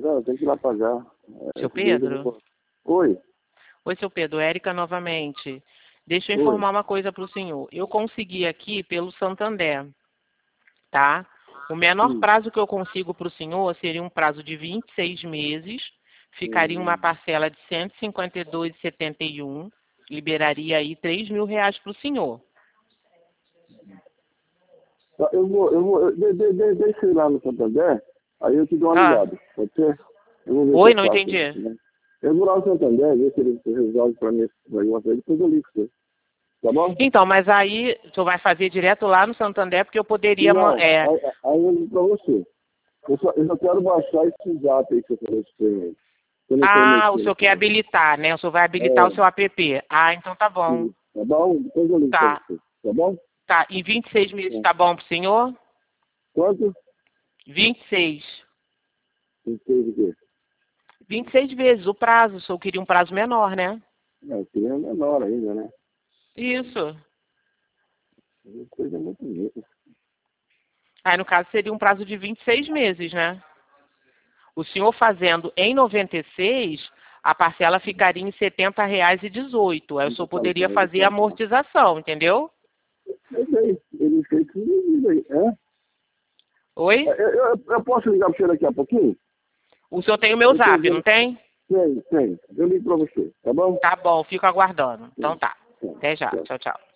Não, tem que ir lá pagar. Seu Pedro? Oi. Oi, seu Pedro. Érica novamente. Deixa eu Oi. informar uma coisa para o senhor. Eu consegui aqui pelo Santander, tá? O menor prazo que eu consigo para o senhor seria um prazo de 26 meses, ficaria uma parcela de R$ 152,71, liberaria aí R$ 3.000 para o senhor. Tá, deixa eu ir lá no Santander, aí eu te dou uma ligada, pode ser? Oi, não entendi. Né? Eu vou lá no Santander, ver se ele resolve para mim esse negócio aí, depois eu ligo pra você. Tá bom? Então, mas aí o senhor vai fazer direto lá no Santander, porque eu poderia... Não, aí eu digo pra você. Eu só quero baixar esse zap aí que você falou aí. O senhor quer habilitar, né? O senhor vai habilitar o seu app. Ah, então tá bom. Tá bom? Depois eu ligo pra você. Tá bom? Tá, e 26 meses tá bom pro senhor? Quanto? 26. 26 o quê? 26 vezes o prazo. O senhor queria um prazo menor, né? Não, queria menor ainda, né? Isso. Coisa muito bonita. Aí, no caso, seria um prazo de 26 meses, né? O senhor fazendo em 96, a parcela ficaria em R$ 70,18. Aí o senhor poderia fazer a amortização, entendeu? Eu sei, ele fez tudo aí. Oi? Eu posso ligar para você daqui a pouquinho? O senhor tem o meu zap, não tem? Tem. Eu ligo para você, tá bom? Tá bom, fico aguardando. Então tá. Até já. Tchau, tchau.